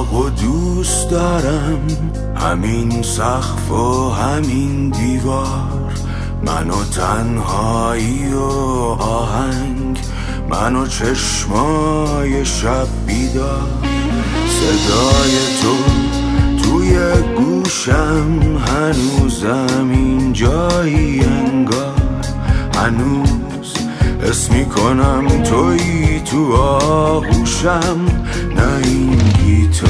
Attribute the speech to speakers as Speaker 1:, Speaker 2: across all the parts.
Speaker 1: اتاقو دوست دارم، همین سقف و همین دیوار، منو تنهایی و آهنگ، منو چشمای شب بیدار. صدای تو توی گوشم هنوزم اینجایی انگار، هنوز حس میکنم تویی تو آغوشم، نه این گیتار.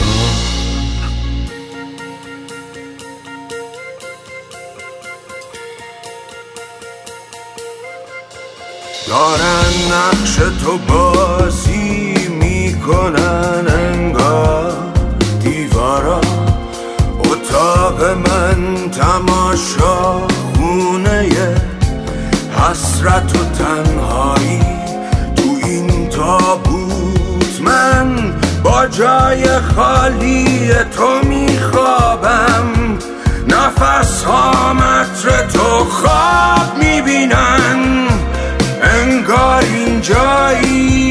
Speaker 1: دارن نقش تو بازی میکنن انگار دیوارا، اتاق من تماشا خونه حسرت و تنهایی. تو این تابوت من با جای خالی تو میخوابم، نفس ها متر تو خواب میبینن انگار اینجایی.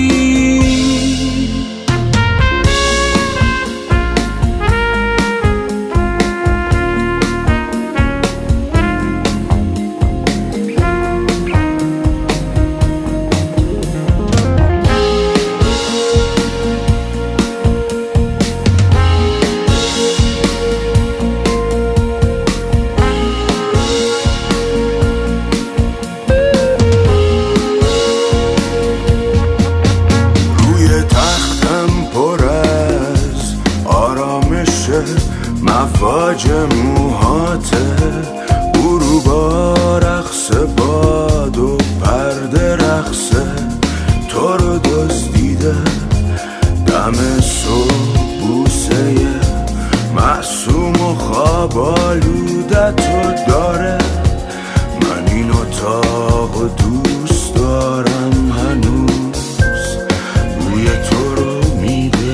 Speaker 1: مواج موهاته غروبا رقص باد و پرده رقصه تو رو دزدیده، دم صبح بوسه معصوم و خواب آلودتو داره. من این اتاقو دوست دارم، هنوز بوی تو رو میده.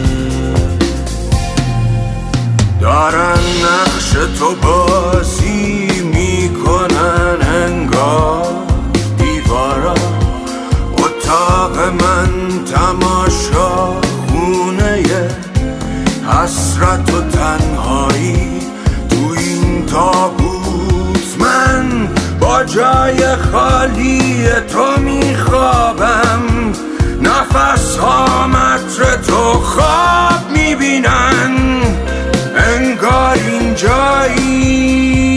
Speaker 1: دارن نقش تو بازی میکنن انگار دیوارا، اتاق من تماشا خونه حسرت و تنهایی. تو این تابوت من با جای خالی تو میخوابم، نفس ها متر تو خواب میبینن انگار اینجایی.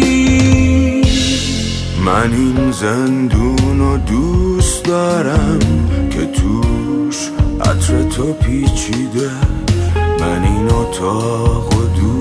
Speaker 1: من این زندونو دوست دارم که توش عطر تو پیچیده، من این اتاقو دوست